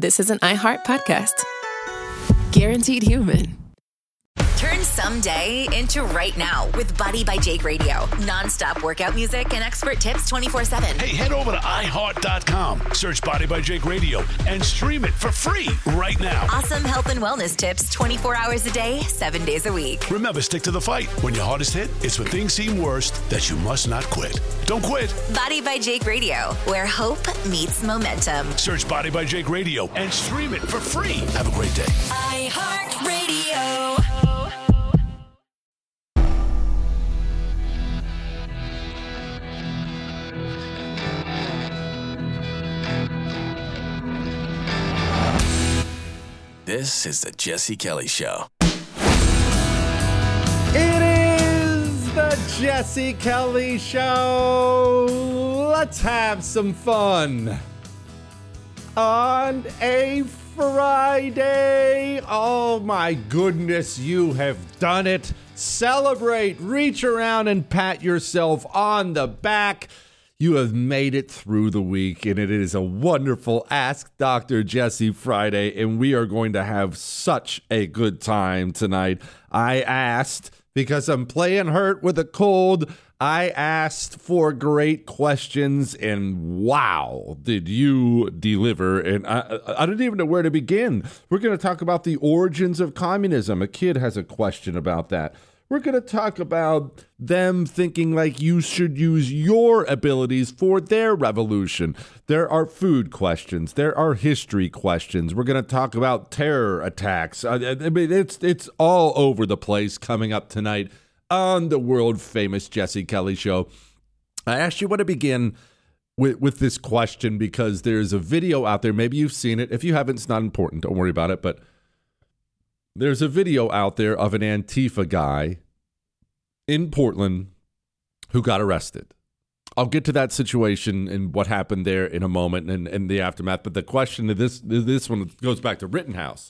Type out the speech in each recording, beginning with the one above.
this is an iHeart podcast. Guaranteed human. Turn someday into right now with Body by Jake Radio. Non-stop workout music and expert tips 24/7. Hey, head over to iHeart.com, search Body by Jake Radio, and stream it for free right now. Awesome health and wellness tips 24 hours a day, 7 days a week. Remember, stick to the fight. When your hardest hit, it's when things seem worst that you must not quit. Don't quit. Body by Jake Radio, where hope meets momentum. Search Body by Jake Radio and stream it for free. Have a great day. iHeart Radio. This is the Jesse Kelly Show. It is the Jesse Kelly Show. Let's have some fun on a Friday. Oh my goodness, you have done it. Celebrate, reach around and pat yourself on the back. You have made it through the week, and it is a wonderful Ask Dr. Jesse Friday, and we are going to have such a good time tonight. I asked, because I'm playing hurt with a cold, I asked for great questions, and wow, did you deliver. And I don't even know where to begin. We're going to talk about the origins of communism. A kid has a question about that. We're going to talk about them thinking like you should use your abilities for their revolution. There are food questions. There are history questions. We're going to talk about terror attacks. I mean, it's all over the place coming up tonight on the world famous Jesse Kelly Show. I actually want to begin with this question because there's a video out there. Maybe you've seen it. If you haven't, it's not important. Don't worry about it. But there's a video out there of an Antifa guy in Portland who got arrested. I'll get to that situation and what happened there in a moment and the aftermath. But the question of this one goes back to Rittenhouse.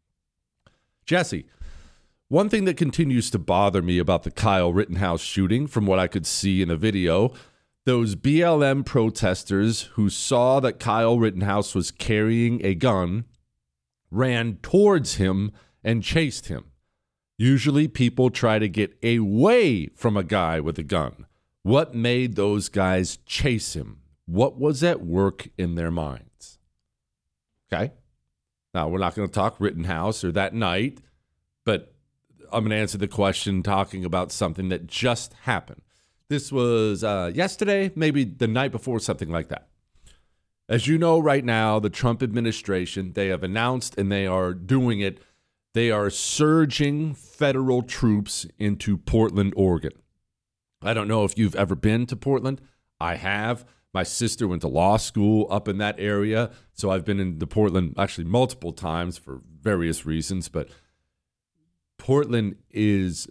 Jesse, one thing that continues to bother me about the Kyle Rittenhouse shooting, from what I could see in the video, those BLM protesters who saw that Kyle Rittenhouse was carrying a gun ran towards him and chased him. Usually people try to get away from a guy with a gun. What made those guys chase him? What was at work in their minds? Okay. Now, we're not going to talk Rittenhouse or that night, but I'm going to answer the question talking about something that just happened. This was yesterday, maybe the night before, something like that. As you know, right now, the Trump administration, they have announced, and they are doing it, they are surging federal troops into Portland, Oregon. I don't know if you've ever been to Portland. I have. My sister went to law school up in that area, so I've been into Portland actually multiple times for various reasons. But Portland used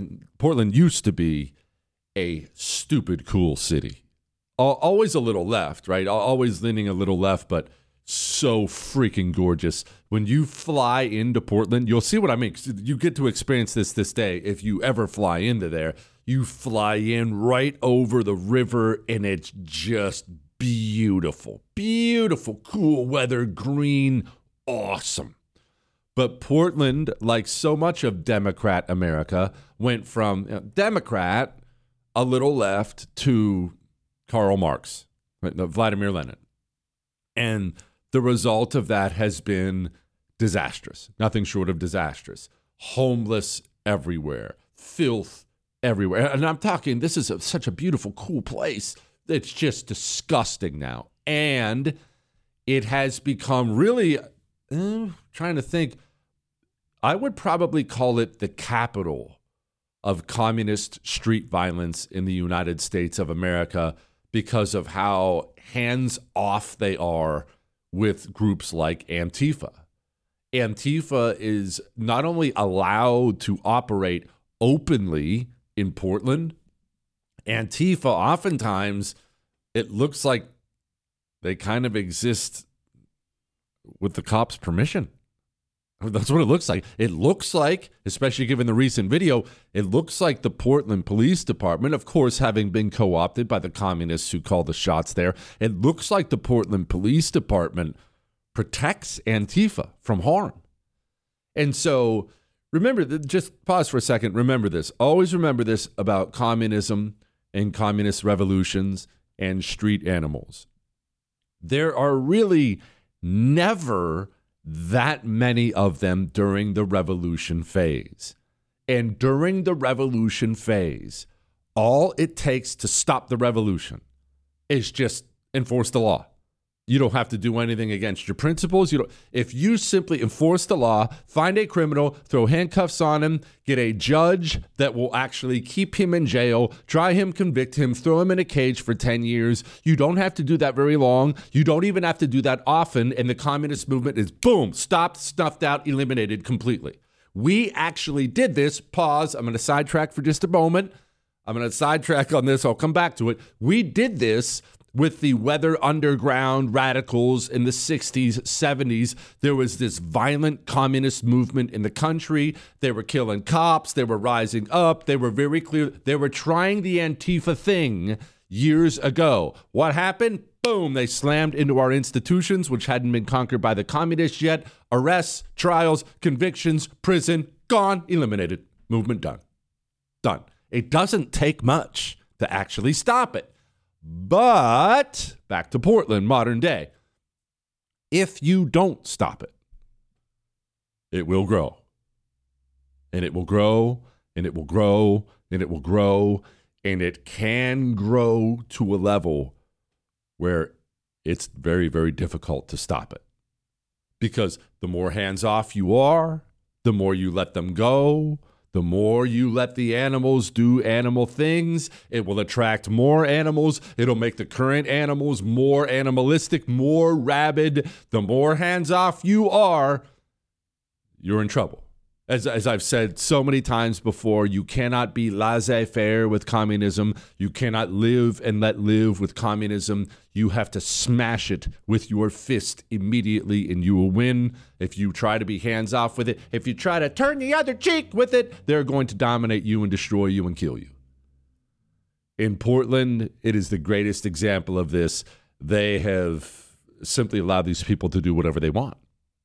to be a stupid cool city. Always a little left, right? Always leaning a little left, but so freaking gorgeous. When you fly into Portland, you'll see what I mean. You get to experience this day. If you ever fly into there, you fly in right over the river, and it's just beautiful. Beautiful, cool weather, green, awesome. But Portland, like so much of Democrat America, went from Democrat, a little left, to Karl Marx, right? Vladimir Lenin. And the result of that has been disastrous, nothing short of disastrous. Homeless everywhere, filth everywhere. And I'm talking, this is such a beautiful, cool place. It's just disgusting now. And it has become really, trying to think, I would probably call it the capital of communist street violence in the United States of America because of how hands-off they are with groups like Antifa. Antifa is not only allowed to operate openly in Portland, Antifa oftentimes, it looks like they kind of exist with the cops' permission. That's what it looks like. It looks like, especially given the recent video, it looks like the Portland Police Department, of course, having been co-opted by the communists who call the shots there, it looks like the Portland Police Department protects Antifa from harm. And so remember, just pause for a second. Remember this. Always remember this about communism and communist revolutions and street animals. There are really never that many of them during the revolution phase. And during the revolution phase, all it takes to stop the revolution is just enforce the law. You don't have to do anything against your principles. If you simply enforce the law, find a criminal, throw handcuffs on him, get a judge that will actually keep him in jail, try him, convict him, throw him in a cage for 10 years. You don't have to do that very long. You don't even have to do that often. And the communist movement is, boom, stopped, snuffed out, eliminated completely. We actually did this. Pause. I'm going to sidetrack for just a moment. I'm going to sidetrack on this. I'll come back to it. We did this with the Weather Underground radicals in the 60s, 70s. There was this violent communist movement in the country. They were killing cops. They were rising up. They were very clear. They were trying the Antifa thing years ago. What happened? Boom, they slammed into our institutions, which hadn't been conquered by the communists yet. Arrests, trials, convictions, prison, gone, eliminated. Movement done. Done. It doesn't take much to actually stop it. But back to Portland, modern day. If you don't stop it, it will grow. And it will grow, and it will grow, and it will grow, and it can grow to a level where it's very, very difficult to stop it. Because the more hands-off you are, the more you let them go, the more you let the animals do animal things, it will attract more animals. It'll make the current animals more animalistic, more rabid. The more hands-off you are, you're in trouble. As I've said so many times before, you cannot be laissez-faire with communism. You cannot live and let live with communism. You have to smash it with your fist immediately, and you will win. If you try to be hands-off with it, if you try to turn the other cheek with it, they're going to dominate you and destroy you and kill you. In Portland, it is the greatest example of this. They have simply allowed these people to do whatever they want.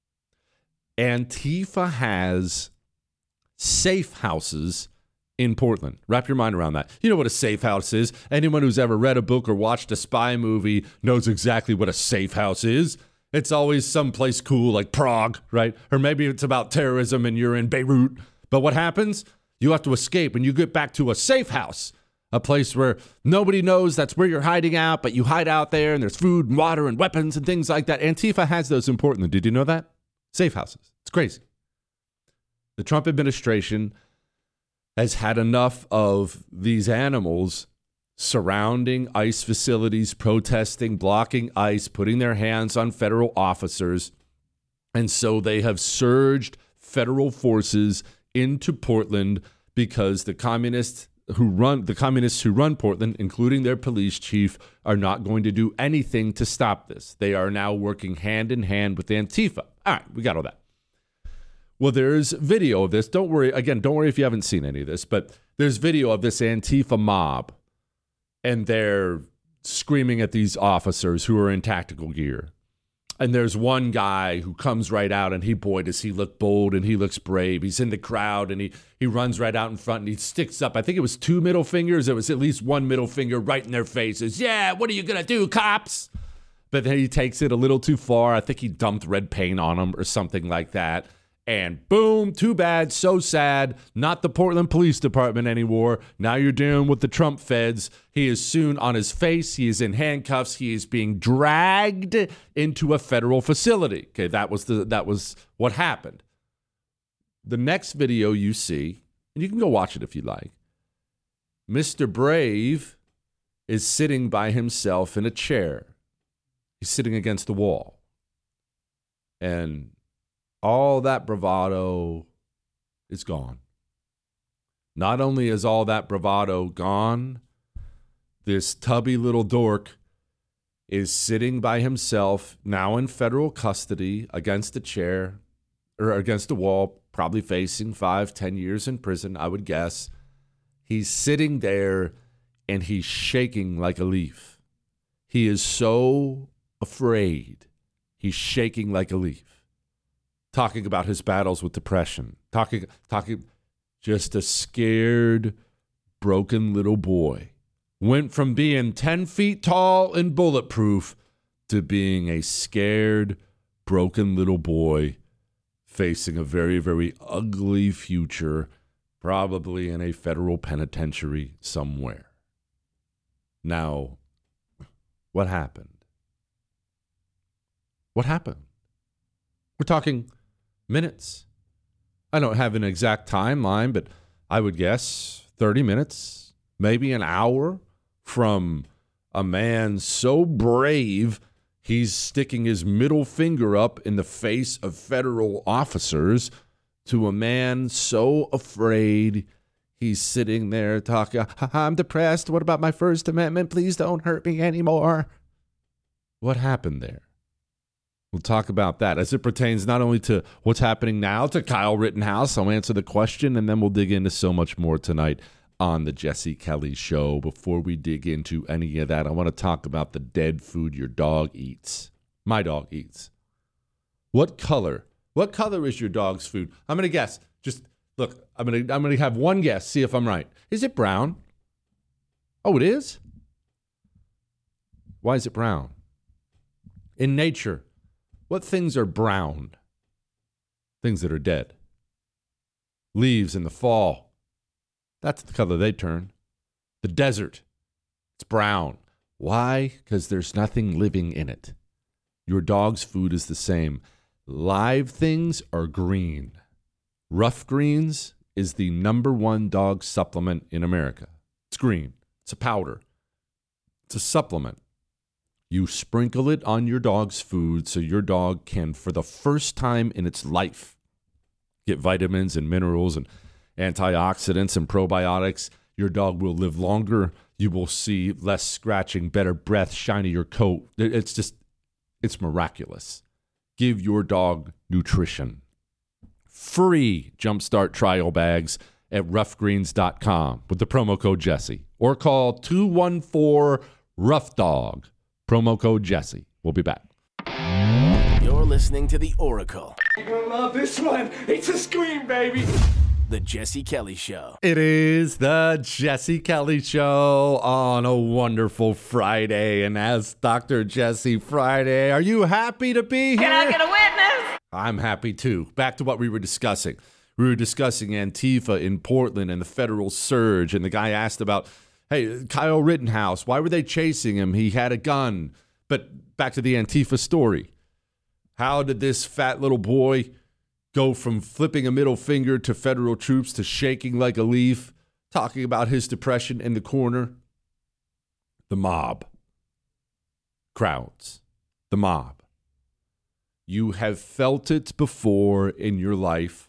Antifa has safe houses in Portland. Wrap your mind around that. You know what a safe house is. Anyone who's ever read a book or watched a spy movie knows exactly what a safe house is. It's always someplace cool like Prague, right? Or maybe it's about terrorism and you're in Beirut. But what happens? You have to escape and you get back to a safe house, a place where nobody knows that's where you're hiding out, but you hide out there and there's food and water and weapons and things like that. Antifa has those in Portland. Did you know that? Safe houses. It's crazy. The Trump administration has had enough of these animals surrounding ICE facilities, protesting, blocking ICE, putting their hands on federal officers. And so they have surged federal forces into Portland because the communists who run Portland, including their police chief, are not going to do anything to stop this. They are now working hand in hand with Antifa. All right, we got all that. Well, there's video of this. Don't worry if you haven't seen any of this, but there's video of this Antifa mob, and they're screaming at these officers who are in tactical gear. And there's one guy who comes right out, and boy, does he look bold and he looks brave. He's in the crowd, and he runs right out in front, and he sticks up. I think it was 2 middle fingers. It was at least one middle finger right in their faces. Yeah, what are you going to do, cops? But then he takes it a little too far. I think he dumped red paint on them or something like that. And boom, too bad, so sad. Not the Portland Police Department anymore. Now you're dealing with the Trump feds. He is soon on his face. He is in handcuffs. He is being dragged into a federal facility. Okay, that was what happened. The next video you see, and you can go watch it if you like, Mr. Brave is sitting by himself in a chair. He's sitting against the wall. And all that bravado is gone. Not only is all that bravado gone, this tubby little dork is sitting by himself, now in federal custody, against a chair, or against a wall, probably facing 5-10 years in prison, I would guess. He's sitting there, and he's shaking like a leaf. He is so afraid. He's shaking like a leaf, talking about his battles with depression, talking, just a scared, broken little boy. Went from being 10 feet tall and bulletproof to being a scared, broken little boy facing a very, very ugly future, probably in a federal penitentiary somewhere. Now, what happened? What happened? We're talking minutes. I don't have an exact timeline, but I would guess 30 minutes, maybe an hour, from a man so brave he's sticking his middle finger up in the face of federal officers to a man so afraid he's sitting there talking, I'm depressed. What about my First Amendment? Please don't hurt me anymore. What happened there? We'll talk about that as it pertains not only to what's happening now to Kyle Rittenhouse. I'll answer the question, and then we'll dig into so much more tonight on the Jesse Kelly Show. Before we dig into any of that, I want to talk about the dead food your dog eats. My dog eats. What color is your dog's food? I'm going to guess. Just look, I'm going to have one guess, see if I'm right. Is it brown? Oh, it is? Why is it brown? In nature, what things are brown? Things that are dead. Leaves in the fall. That's the color they turn. The desert, it's brown. Why? Because there's nothing living in it. Your dog's food is the same. Live things are green. Rough Greens is the #1 dog supplement in America. It's green. It's a powder. It's a supplement. You sprinkle it on your dog's food so your dog can, for the first time in its life, get vitamins and minerals and antioxidants and probiotics. Your dog will live longer. You will see less scratching, better breath, shinier coat. It's miraculous. Give your dog nutrition. Free Jumpstart trial bags at roughgreens.com with the promo code Jesse. Or call 214-ROUGH-DOG. Promo code Jesse. We'll be back. You're listening to The Oracle. You're gonna love this one. It's a scream, baby. The Jesse Kelly Show. It is the Jesse Kelly Show on a wonderful Friday. And as Dr. Jesse Friday, are you happy to be here? Can I get a witness? I'm happy too. Back to what we were discussing. We were discussing Antifa in Portland and the federal surge. And the guy asked about, hey, Kyle Rittenhouse, why were they chasing him? He had a gun. But back to the Antifa story. How did this fat little boy go from flipping a middle finger to federal troops to shaking like a leaf, talking about his depression in the corner? The mob. Crowds. The mob. You have felt it before in your life,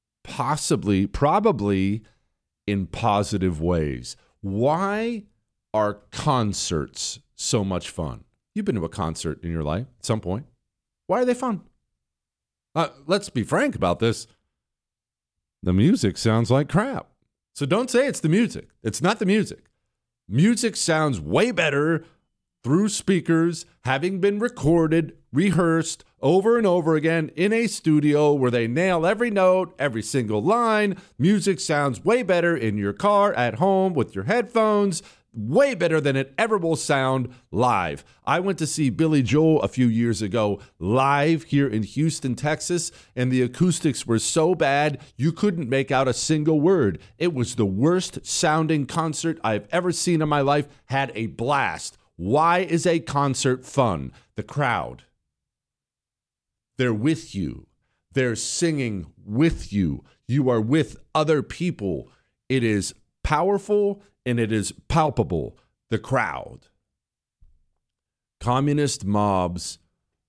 probably in positive ways. Why are concerts so much fun? You've been to a concert in your life at some point. Why are they fun? Let's be frank about this. The music sounds like crap. So don't say it's the music. It's not the music. Music sounds way better through speakers, having been recorded, rehearsed over and over again in a studio where they nail every note, every single line. Music sounds way better in your car, at home, with your headphones. Way better than it ever will sound live. I went to see Billy Joel a few years ago live here in Houston, Texas, and the acoustics were so bad you couldn't make out a single word. It was the worst sounding concert I've ever seen in my life. Had a blast. Why is a concert fun? The crowd. They're with you. They're singing with you. You are with other people. It is powerful and it is palpable. The crowd. Communist mobs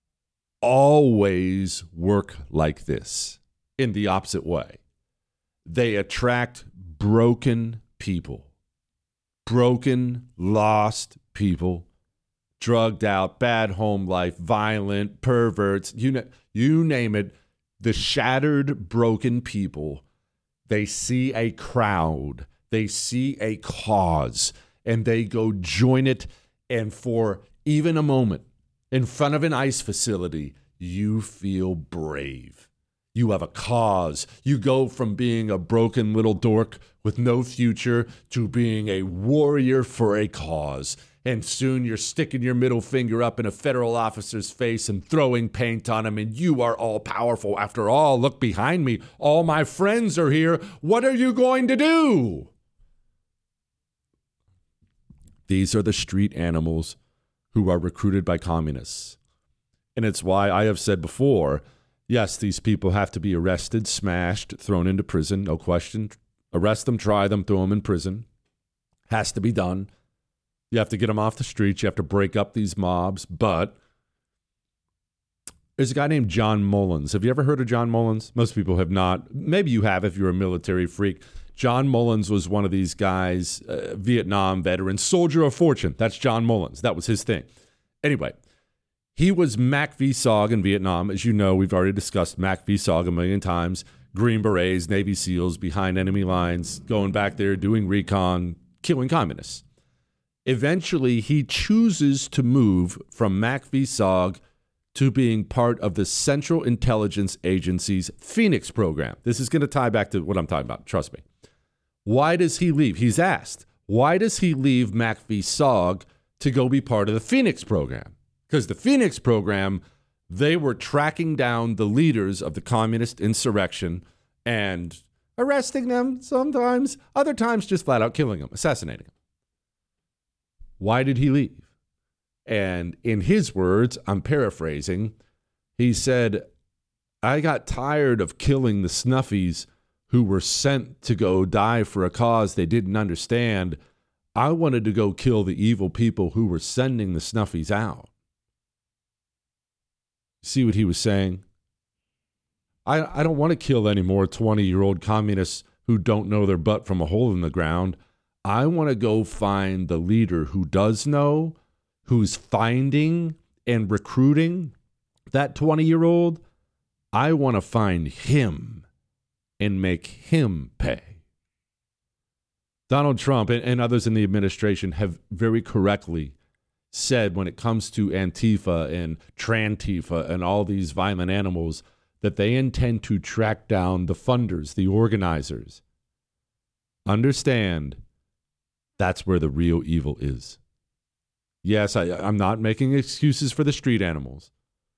always work like this, in the opposite way. They attract broken people. Broken, lost people. Drugged out, bad home life, violent, perverts, you name it. The shattered, broken people, they see a crowd. They see a cause and they go join it. And for even a moment in front of an ICE facility, you feel brave. You have a cause. You go from being a broken little dork with no future to being a warrior for a cause. And soon you're sticking your middle finger up in a federal officer's face and throwing paint on him, and you are all powerful. After all, look behind me. All my friends are here. What are you going to do? These are the street animals who are recruited by communists. And it's why I have said before, yes, these people have to be arrested, smashed, thrown into prison, no question. Arrest them, try them, throw them in prison. Has to be done. You have to get them off the streets. You have to break up these mobs. But there's a guy named John Mullins. Have you ever heard of John Mullins? Most people have not. Maybe you have if you're a military freak. John Mullins was one of these guys, Vietnam veteran, soldier of fortune. That's John Mullins. That was his thing. Anyway, he was MACV-SOG in Vietnam. As you know, we've already discussed MACV-SOG a million times. Green Berets, Navy SEALs behind enemy lines, going back there, doing recon, killing communists. Eventually, he chooses to move from MACV-SOG to being part of the Central Intelligence Agency's Phoenix program. This is going to tie back to what I'm talking about. Trust me. Why does he leave? He's asked, why does he leave MACV-SOG to go be part of the Phoenix program? Because the Phoenix program, they were tracking down the leaders of the communist insurrection and arresting them sometimes, other times just flat out killing them, assassinating them. Why did he leave? And in his words, I'm paraphrasing, he said, I got tired of killing the snuffies who were sent to go die for a cause they didn't understand. I wanted to go kill the evil people who were sending the snuffies out. See what he was saying? I don't want to kill any more 20-year-old communists who don't know their butt from a hole in the ground. I want to go find the leader who does know, who's finding and recruiting that 20-year-old. I want to find him and make him pay. Donald Trump and others in the administration have very correctly said when it comes to Antifa and Trantifa and all these violent animals that they intend to track down the funders, the organizers. Understand, that's where the real evil is. Yes, I'm not making excuses for the street animals,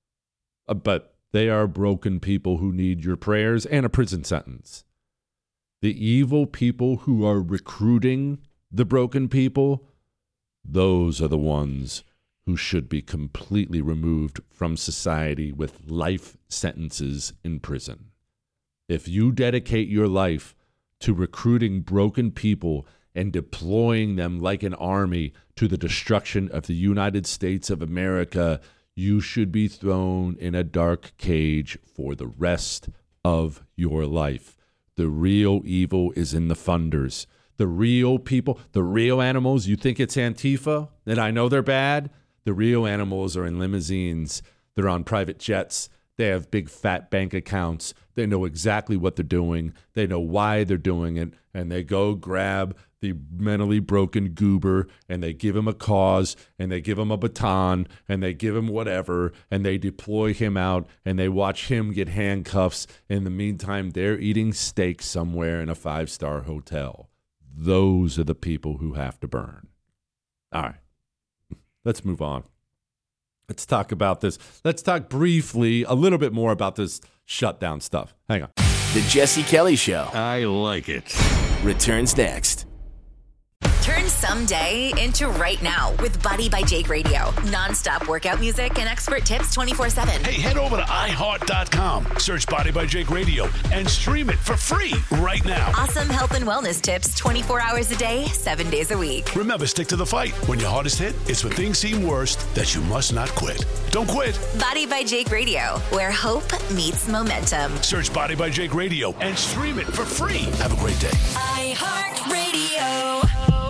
but they are broken people who need your prayers and a prison sentence. The evil people who are recruiting the broken people, those are the ones who should be completely removed from society with life sentences in prison. If you dedicate your life to recruiting broken people and deploying them like an army to the destruction of the United States of America, you should be thrown in a dark cage for the rest of your life. The real evil is in the funders. The real people, the real animals, you think it's Antifa, and I know they're bad. The real animals are in limousines. They're on private jets. They have big fat bank accounts. They know exactly what they're doing. They know why they're doing it. And they go grab the mentally broken goober and they give him a cause and they give him a baton and they give him whatever and they deploy him out and they watch him get handcuffs. In the meantime, they're eating steak somewhere in a 5-star hotel. Those are the people who have to burn. All right. Let's move on. Let's talk about this. Let's talk briefly a little bit more about this shutdown stuff. Hang on. The Jesse Kelly Show I like it. returns next. Turn someday into right now with Body by Jake Radio. Non-stop workout music and expert tips 24/7. Hey, head over to iHeart.com, search Body by Jake Radio, and stream it for free right now. Awesome health and wellness tips 24 hours a day, 7 days a week. Remember, stick to the fight. When your hardest hit, it's when things seem worst that you must not quit. Don't quit. Body by Jake Radio, where hope meets momentum. Search Body by Jake Radio and stream it for free. Have a great day. iHeartRadio.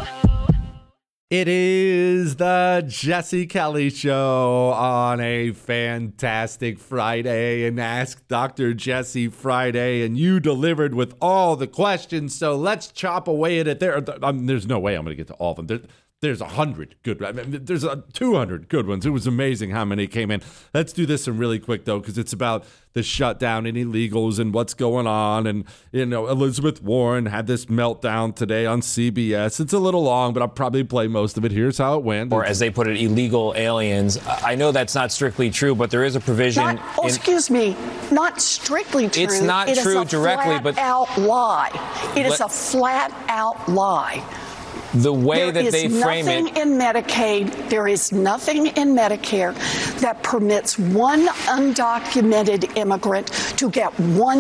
It is the Jesse Kelly Show on a fantastic Friday, and Ask Dr. Jesse Friday, and you delivered with all the questions, so let's chop away at it. There's no way I'm going to get to all of them. There's 100 good. I mean, there's 200 good ones. It was amazing how many came in. Let's do this one really quick, though, because it's about the shutdown and illegals and what's going on. And, Elizabeth Warren had this meltdown today on CBS. It's a little long, but I'll probably play most of it. Here's how it went. Or as they put it, illegal aliens. I know that's not strictly true, but there is a provision. Excuse me, not strictly true. It's not true directly, but flat-out lie. It is a flat-out lie. The way that they frame it. There is nothing in Medicare that permits one undocumented immigrant to get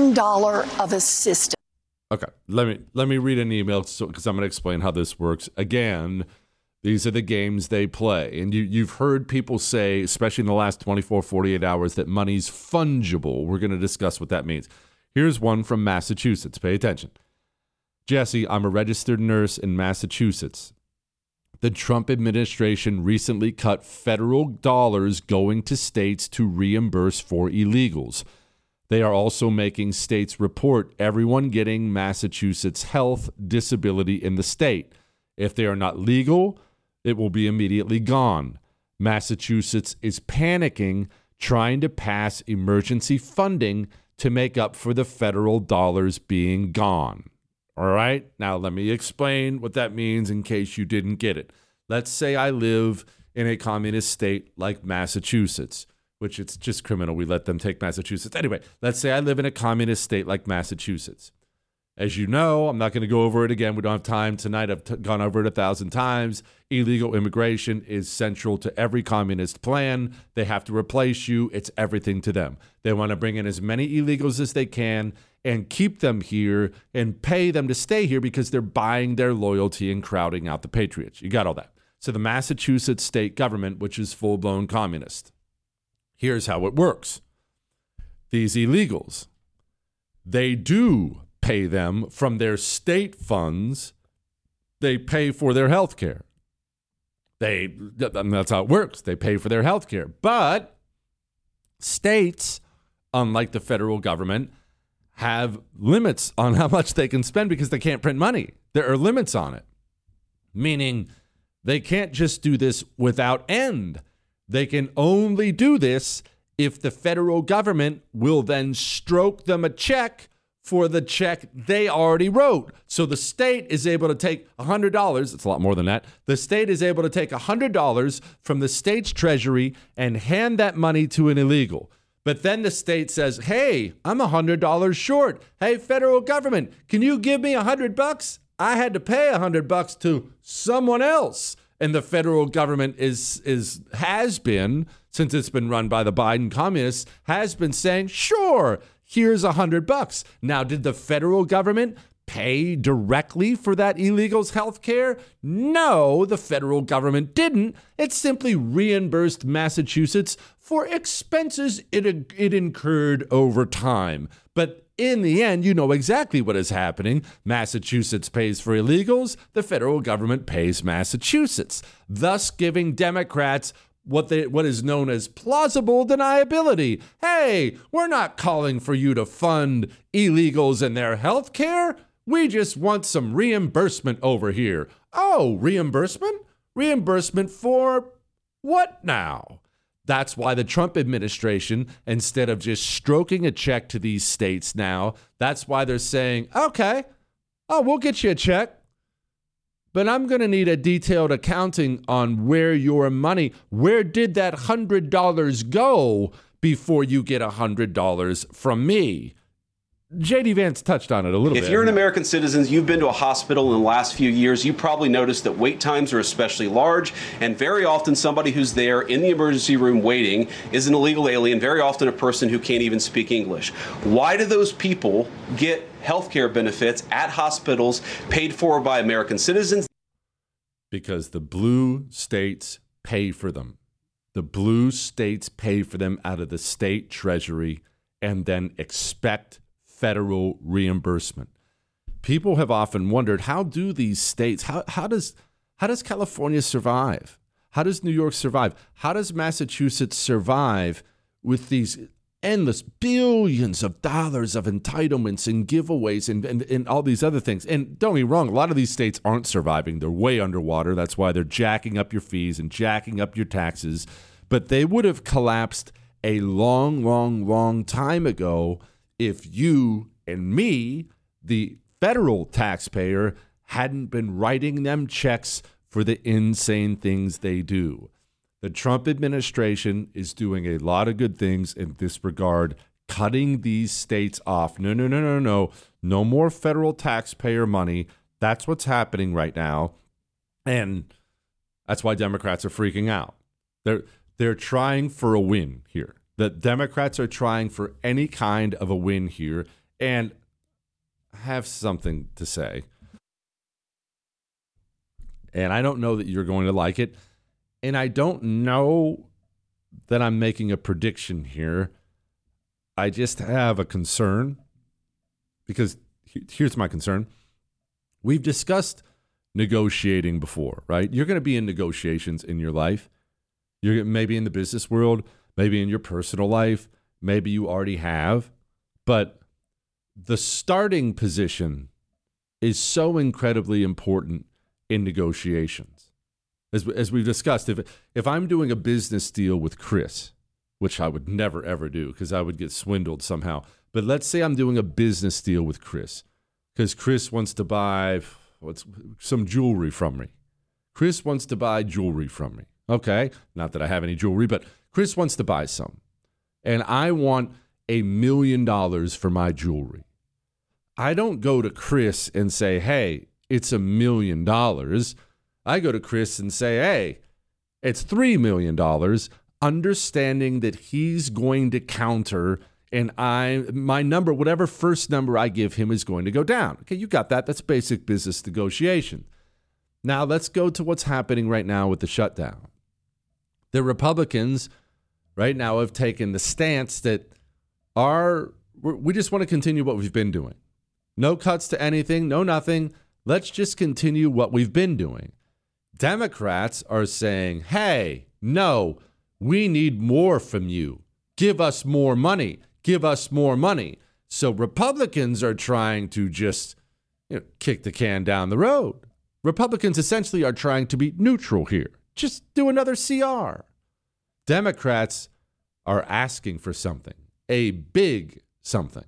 $1 of assistance. Okay, let me read an email because I'm going to explain how this works. Again, these are the games they play. And you've heard people say, especially in the last 24, 48 hours, that money's fungible. We're going to discuss what that means. Here's one from Massachusetts. Pay attention. Jesse, I'm a registered nurse in Massachusetts. The Trump administration recently cut federal dollars going to states to reimburse for illegals. They are also making states report everyone getting Massachusetts health disability in the state. If they are not legal, it will be immediately gone. Massachusetts is panicking, trying to pass emergency funding to make up for the federal dollars being gone. All right, now let me explain what that means in case you didn't get it. Let's say I live in a communist state like Massachusetts, which it's just criminal. We let them take Massachusetts. Anyway, let's say I live in a communist state like Massachusetts. As you know, I'm not going to go over it again. We don't have time tonight. I've gone over it 1,000 times. Illegal immigration is central to every communist plan. They have to replace you. It's everything to them. They want to bring in as many illegals as they can and keep them here and pay them to stay here because they're buying their loyalty and crowding out the patriots. You got all that. So the Massachusetts state government, which is full-blown communist. Here's how it works. These illegals, they do pay them from their state funds. They pay for their health care. That's how it works. They pay for their health care. But states, unlike the federal government, have limits on how much they can spend because they can't print money. There are limits on it, meaning they can't just do this without end. They can only do this if the federal government will then stroke them a check for the check they already wrote. So the state is able to take $100. It's a lot more than that. The state is able to take $100 from the state's treasury and hand that money to an illegal. But then the state says, hey, I'm $100 short. Hey, federal government, can you give me $100? I had to pay $100 to someone else. And the federal government has been, since it's been run by the Biden communists, has been saying, sure, here's $100. Now, did the federal government pay directly for that illegal's health care? No, the federal government didn't. It simply reimbursed Massachusetts for expenses it incurred over time. But in the end, you know exactly what is happening. Massachusetts pays for illegals. The federal government pays Massachusetts, thus giving Democrats what is known as plausible deniability. Hey, we're not calling for you to fund illegals and their health care. We just want some reimbursement over here. Oh, reimbursement? Reimbursement for what now? That's why the Trump administration, instead of just stroking a check to these states now, that's why they're saying, okay, we'll get you a check. But I'm going to need a detailed accounting on where did that $100 go before you get $100 from me? J.D. Vance touched on it a little bit. If you're an American citizen, you've been to a hospital in the last few years, you probably noticed that wait times are especially large, and very often somebody who's there in the emergency room waiting is an illegal alien, very often a person who can't even speak English. Why do those people get health care benefits at hospitals paid for by American citizens? Because the blue states pay for them. The blue states pay for them out of the state treasury and then expect federal reimbursement. People have often wondered, how do these states, how does California survive? How does New York survive? How does Massachusetts survive with these endless billions of dollars of entitlements and giveaways and all these other things. And don't get me wrong, a lot of these states aren't surviving. They're way underwater. That's why they're jacking up your fees and jacking up your taxes. But they would have collapsed a long, long, long time ago if you and me, the federal taxpayer, hadn't been writing them checks for the insane things they do. The Trump administration is doing a lot of good things in this regard, cutting these states off. No. No more federal taxpayer money. That's what's happening right now. And that's why Democrats are freaking out. They're trying for a win here. The Democrats are trying for any kind of a win here. And I have something to say. And I don't know that you're going to like it. And I don't know that I'm making a prediction here. I just have a concern, because here's my concern. We've discussed negotiating before, right? You're going to be in negotiations in your life. You're maybe in the business world, maybe in your personal life, maybe you already have. But the starting position is so incredibly important in negotiations. As we've discussed, if I'm doing a business deal with Chris, which I would never, ever do because I would get swindled somehow. But let's say I'm doing a business deal with Chris because Chris wants to buy some jewelry from me. Chris wants to buy jewelry from me. Okay, not that I have any jewelry, but Chris wants to buy some. And I want $1 million for my jewelry. I don't go to Chris and say, hey, it's $1 million. I go to Chris and say, hey, it's $3 million, understanding that he's going to counter and my number, whatever first number I give him, is going to go down. Okay, you got that. That's basic business negotiation. Now let's go to what's happening right now with the shutdown. The Republicans right now have taken the stance that we just want to continue what we've been doing. No cuts to anything, no nothing. Let's just continue what we've been doing. Democrats are saying, hey, no, we need more from you. Give us more money. Give us more money. So Republicans are trying to just kick the can down the road. Republicans essentially are trying to be neutral here. Just do another CR. Democrats are asking for something, a big something.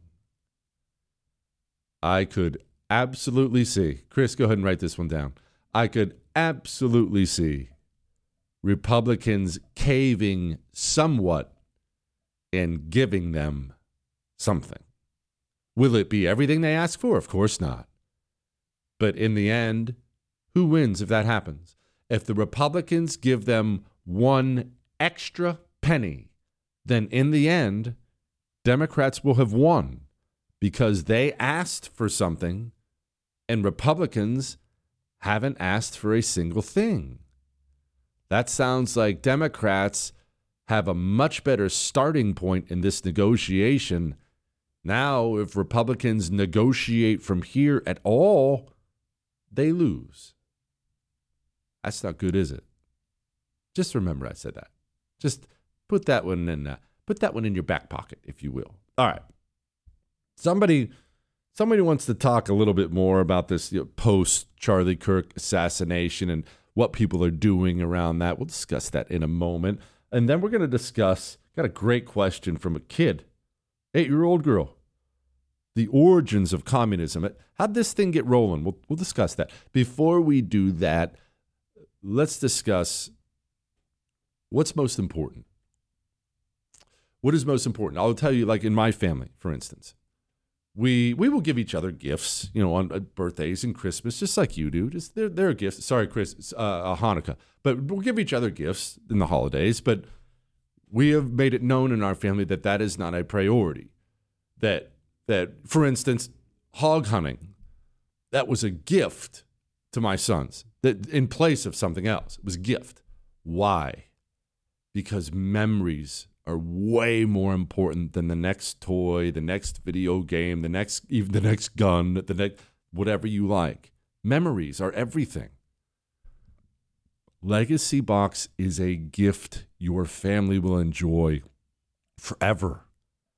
I could absolutely see, Chris, go ahead and write this one down. I could absolutely see Republicans caving somewhat and giving them something. Will it be everything they ask for? Of course not. But in the end, who wins if that happens? If the Republicans give them one extra penny, then in the end, Democrats will have won because they asked for something and Republicans haven't asked for a single thing. That sounds like Democrats have a much better starting point in this negotiation. Now, if Republicans negotiate from here at all, they lose. That's not good, is it? Just remember I said that. Just put that one in your back pocket, if you will. All right. Somebody wants to talk a little bit more about this post Charlie Kirk assassination and what people are doing around that. We'll discuss that in a moment. And then we're going to discuss, got a great question from a kid, 8-year-old girl, the origins of communism. How'd this thing get rolling? We'll discuss that. Before we do that, let's discuss what's most important. What is most important? I'll tell you, like in my family, for instance. We will give each other gifts, on birthdays and Christmas, just like you do. Just they're gifts. Sorry, Chris, Hanukkah. But we'll give each other gifts in the holidays. But we have made it known in our family that is not a priority. That for instance, hog hunting, that was a gift to my sons. That in place of something else, it was a gift. Why? Because memories are way more important than the next toy, the next video game, even the next gun, the next whatever you like. Memories are everything. Legacy Box is a gift your family will enjoy forever.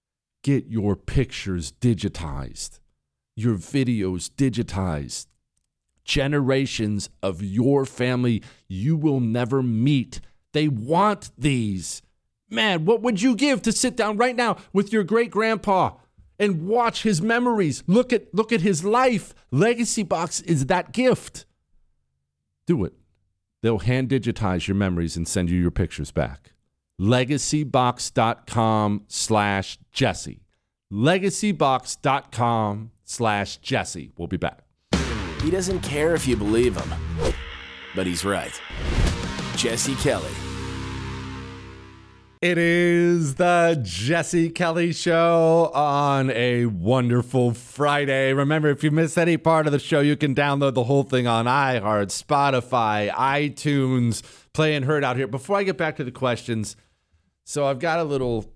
get your pictures digitized, your videos digitized. Generations of your family you will never meet. They want these. Man, what would you give to sit down right now with your great-grandpa and watch his memories? Look at his life. Legacy Box is that gift. Do it. They'll hand digitize your memories and send you your pictures back. LegacyBox.com/Jesse. LegacyBox.com/Jesse. We'll be back. He doesn't care if you believe him, but he's right. Jesse Kelly. It is the Jesse Kelly Show on a wonderful Friday. Remember, if you missed any part of the show, you can download the whole thing on iHeart, Spotify, iTunes, Play and Heard out here. Before I get back to the questions, so I've got a little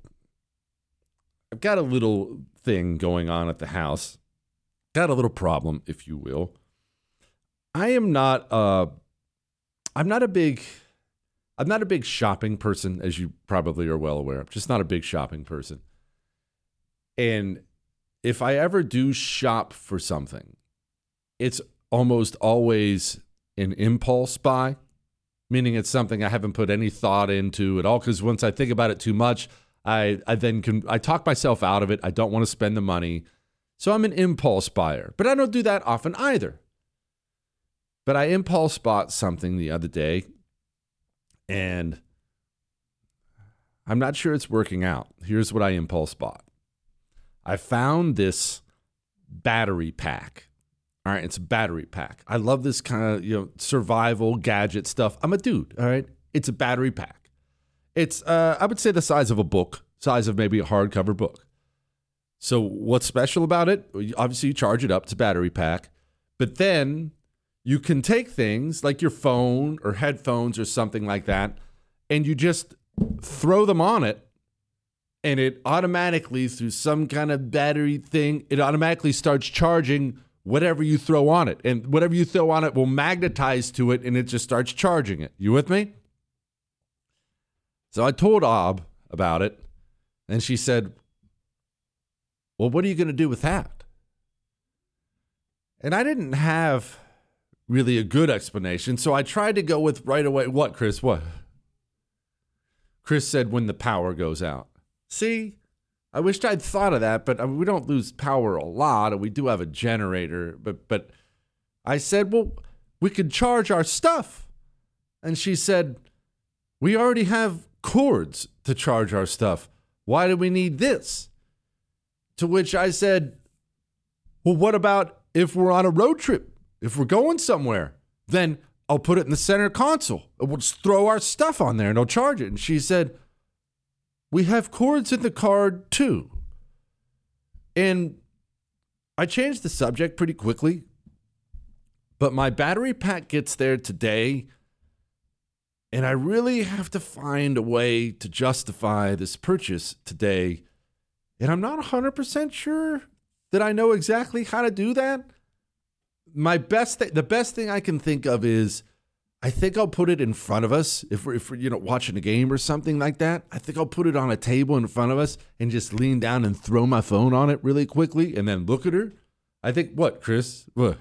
thing going on at the house. Got a little problem, if you will. I'm not a big shopping person, as you probably are well aware. I'm just not a big shopping person. And if I ever do shop for something, it's almost always an impulse buy, meaning it's something I haven't put any thought into at all, because once I think about it too much, I talk myself out of it. I don't want to spend the money. So I'm an impulse buyer, but I don't do that often either. But I impulse bought something the other day, and I'm not sure it's working out. Here's what I impulse bought. I found this battery pack. All right, it's a battery pack. I love this kind of, survival gadget stuff. I'm a dude, all right? It's a battery pack. It's, I would say the size of a book, size of maybe a hardcover book. So what's special about it? Obviously, you charge it up. It's a battery pack. But then you can take things like your phone or headphones or something like that, and you just throw them on it, and it automatically, through some kind of battery thing, it automatically starts charging whatever you throw on it. And whatever you throw on it will magnetize to it, and it just starts charging it. You with me? So I told Ob about it, and she said, well, what are you going to do with that? And I didn't have really a good explanation, so I tried to go with right away. What, Chris? What? Chris said when the power goes out. See, I wished I'd thought of that, but we don't lose power a lot, and we do have a generator. But I said, well, we could charge our stuff. And she said, we already have cords to charge our stuff. Why do we need this? To which I said, well, what about if we're on a road trip? If we're going somewhere, then I'll put it in the center console. We'll just throw our stuff on there and I'll charge it. And she said, we have cords in the car too. And I changed the subject pretty quickly, but my battery pack gets there today, and I really have to find a way to justify this purchase today. And I'm not 100% sure that I know exactly how to do that. The best thing I can think of is, I think I'll put it in front of us if we're watching a game or something like that. I think I'll put it on a table in front of us and just lean down and throw my phone on it really quickly and then look at her. I think, what, Chris? What?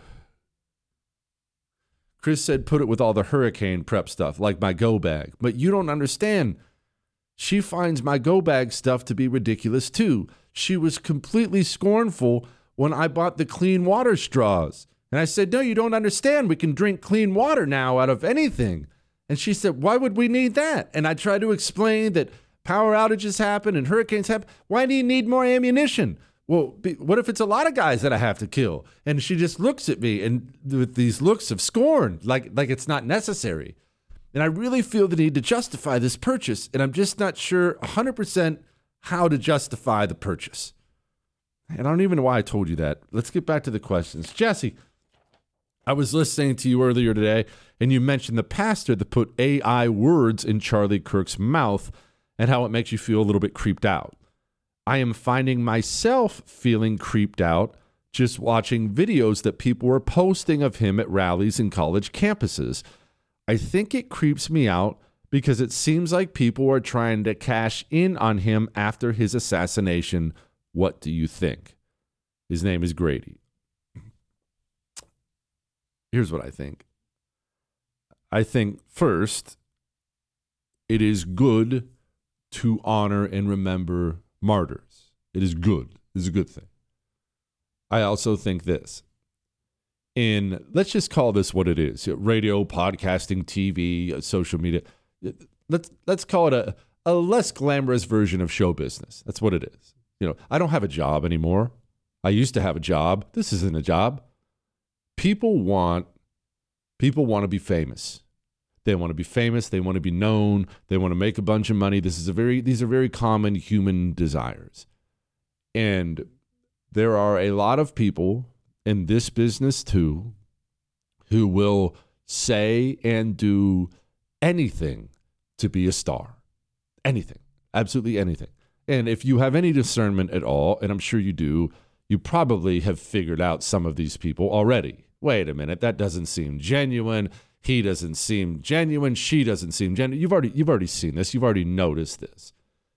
Chris said put it with all the hurricane prep stuff, like my go bag. But you don't understand. She finds my go bag stuff to be ridiculous too. She was completely scornful when I bought the clean water straws. And I said, no, you don't understand. We can drink clean water now out of anything. And she said, why would we need that? And I tried to explain that power outages happen and hurricanes happen. Why do you need more ammunition? Well, what if it's a lot of guys that I have to kill? And she just looks at me and with these looks of scorn, like it's not necessary. And I really feel the need to justify this purchase. And I'm just not sure 100% how to justify the purchase. And I don't even know why I told you that. Let's get back to the questions. Jesse, I was listening to you earlier today, and you mentioned the pastor that put AI words in Charlie Kirk's mouth and how it makes you feel a little bit creeped out. I am finding myself feeling creeped out just watching videos that people were posting of him at rallies and college campuses. I think it creeps me out because it seems like people are trying to cash in on him after his assassination. What do you think? His name is Grady. Here's what I think. I think, first, it is good to honor and remember martyrs. It is good. It is a good thing. I also think this. Let's just call this what it is. Radio, podcasting, TV, social media. Let's call it a less glamorous version of show business. That's what it is. I don't have a job anymore. I used to have a job. This isn't a job. People want to be famous. They want to be famous. They want to be known. They want to make a bunch of money. These are very common human desires. And there are a lot of people in this business too who will say and do anything to be a star. Anything. Absolutely anything. And if you have any discernment at all, and I'm sure you do, you probably have figured out some of these people already. Wait a minute, that doesn't seem genuine. He doesn't seem genuine. She doesn't seem genuine. You've already seen this. You've already noticed this.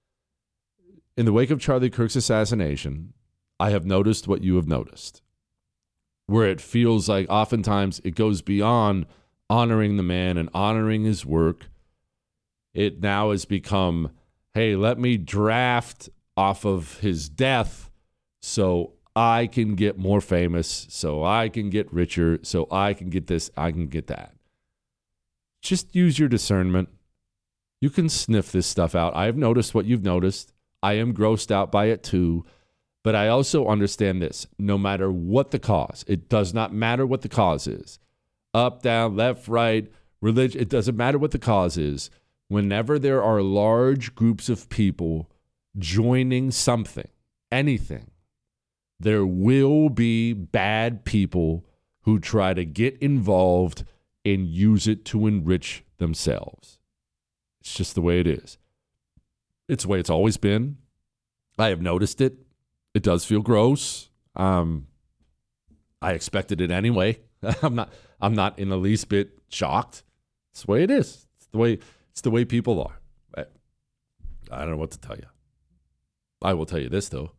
In the wake of Charlie Kirk's assassination, I have noticed what you have noticed, where it feels like oftentimes it goes beyond honoring the man and honoring his work. It now has become, hey, let me draft off of his death so I can get more famous, so I can get richer, so I can get this, I can get that. Just use your discernment. You can sniff this stuff out. I have noticed what you've noticed. I am grossed out by it too. But I also understand this. No matter what the cause, it does not matter what the cause is. Up, down, left, right, religion, it doesn't matter what the cause is. Whenever there are large groups of people joining something, anything, there will be bad people who try to get involved and use it to enrich themselves. It's just the way it is. It's the way it's always been. I have noticed it. It does feel gross. I expected it anyway. I'm not in the least bit shocked. It's the way it is. It's the way people are. I don't know what to tell you. I will tell you this though.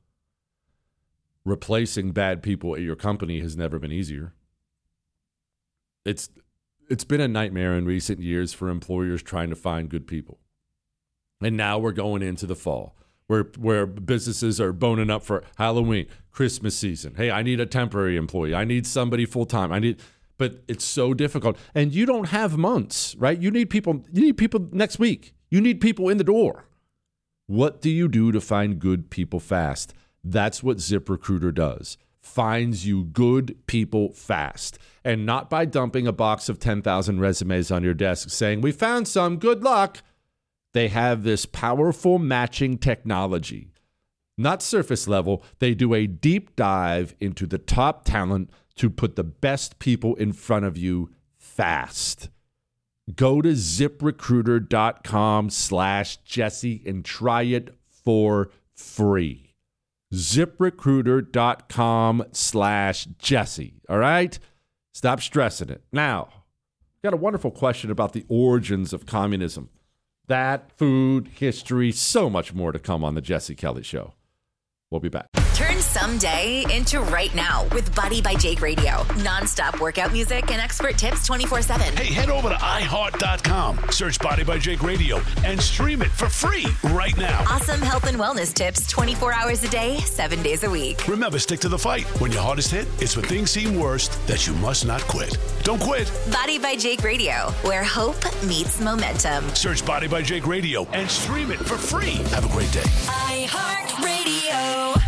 Replacing bad people at your company has never been easier. It's been a nightmare in recent years for employers trying to find good people. And now we're going into the fall where businesses are boning up for Halloween, Christmas season. Hey, I need a temporary employee. I need somebody full-time. But it's so difficult. And you don't have months, right? You need people next week. You need people in the door. What do you do to find good people fast? That's what ZipRecruiter does. Finds you good people fast. And not by dumping a box of 10,000 resumes on your desk saying, we found some, good luck. They have this powerful matching technology. Not surface level. They do a deep dive into the top talent to put the best people in front of you fast. Go to ZipRecruiter.com/Jesse and try it for free. ZipRecruiter.com/Jesse. All right? Stop stressing it. Now, got a wonderful question about the origins of communism. That, food, history, so much more to come on the Jesse Kelly Show. We'll be back. Turn someday into right now with Body by Jake Radio. Non-stop workout music and expert tips 24/7. Hey, head over to iHeart.com. Search Body by Jake Radio and stream it for free right now. Awesome health and wellness tips 24 hours a day, 7 days a week. Remember, stick to the fight. When your hardest hit, it's when things seem worst that you must not quit. Don't quit. Body by Jake Radio, where hope meets momentum. Search Body by Jake Radio and stream it for free. Have a great day. iHeartRadio.